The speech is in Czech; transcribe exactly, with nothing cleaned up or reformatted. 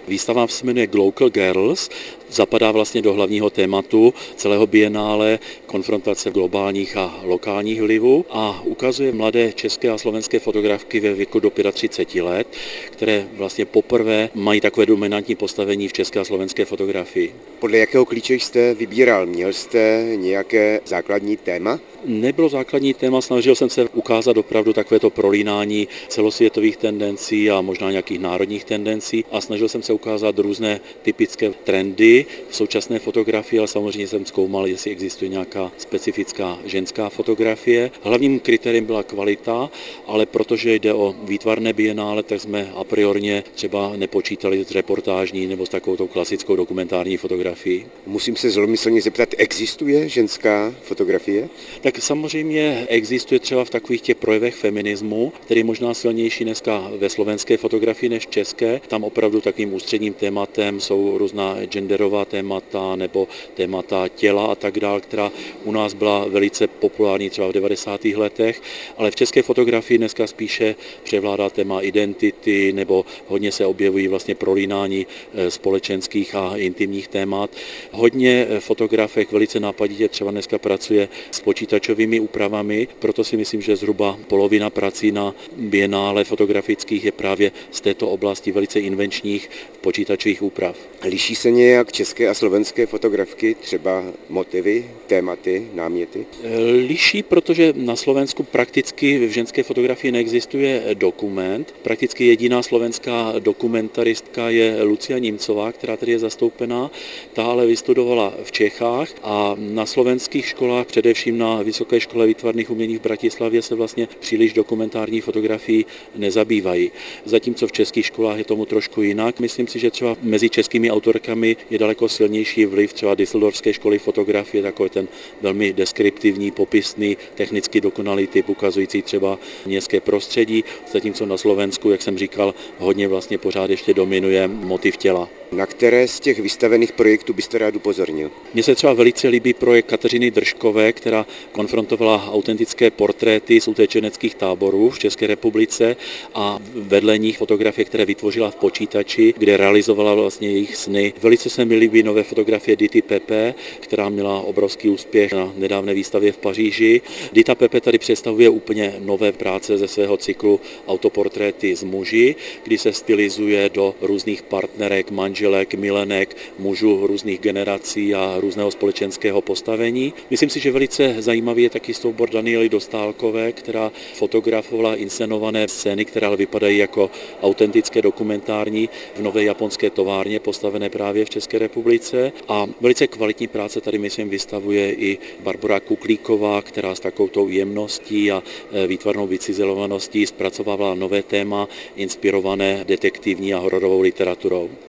Výstava se jmenuje Glocal Girls, zapadá vlastně do hlavního tématu celého bienále konfrontace globálních a lokálních vlivů a ukazuje mladé české a slovenské fotografky ve věku do třicet pět let, které vlastně poprvé mají takové dominantní postavení v české a slovenské fotografii. Podle jakého klíče jste vybíral? Měl jste nějaké základní téma? Nebylo základní téma, snažil jsem se ukázat opravdu takovéto prolínání celosvětových tendencí a možná nějakých národních tendencí a snažil jsem se ukázat různé typické trendy v současné fotografii, ale samozřejmě jsem zkoumal, jestli existuje nějaká specifická ženská fotografie. Hlavním kritériem byla kvalita, ale protože jde o výtvarné bienále, tak jsme a priorně třeba nepočítali s reportážní nebo s takovou klasickou dokumentární fotografií. Musím se zlomyslně zeptat, existuje ženská fotografie? Tak samozřejmě existuje třeba v takových těch projevech feminismu, který je možná silnější dneska ve slovenské fotografii než české. Tam opravdu takovým ústředním tématem jsou různá genderová témata nebo témata těla a tak dále, která u nás byla velice populární třeba v devadesátých letech, ale v české fotografii dneska spíše převládá téma identity nebo hodně se objevují vlastně prolínání společenských a intimních témat. Hodně fotografek velice nápaditě třeba dneska pracuje s počítačovými úpravami, proto si myslím, že zhruba polovina prací na bienále fotografických je právě z této oblasti velice invenčních počítačových úprav. Liší se nějak české a slovenské fotografky, třeba motivy, tématy, náměty? Liší, protože na Slovensku prakticky v ženské fotografii neexistuje dokument. Prakticky jediná slovenská dokumentaristka je Lucia Nimcová, která tady je zastoupená. Ta ale vystudovala v Čechách a na slovenských školách, především na Vysoké škole výtvarných umění v Bratislavě, se vlastně příliš dokumentární fotografií nezabývají. Zatímco v českých školách je tomu trošku jinak. Myslím si, že třeba mezi českými autorkami je daleko silnější vliv třeba Düsseldorfské školy fotografie, takový ten velmi deskriptivní, popisný, technicky dokonalý typ, ukazující třeba městské prostředí, zatímco na Slovensku, jak jsem říkal, hodně vlastně pořád ještě dominuje motiv těla. Na které z těch vystavených projektů byste rád upozornil? Mně se třeba velice líbí projekt Kateřiny Držkové, která konfrontovala autentické portréty z utečeneckých táborů v České republice a vedle nich fotografie, které vytvořila v počítači, kde realizovala vlastně jejich sny. Velice se mi líbí nové fotografie Dity Pepe, která měla obrovský úspěch na nedávné výstavě v Paříži. Dita Pepe tady představuje úplně nové práce ze svého cyklu autoportréty z muži, kdy se stylizuje do různých partnerek, manželek, milenek, mužů různých generací a různého společenského postavení. Myslím si, že velice zajímavý je taky soubor Daniely Dostálkové, která fotografovala inscenované scény, které vypadají jako autentické dokumentární v nové japonské továrně postavené právě v České republice. A velice kvalitní práce tady, myslím, vystavuje i Barbora Kuklíková, která s takovou jemností a výtvarnou vycizelovaností zpracovávala nové téma inspirované detektivní a hororovou literaturou.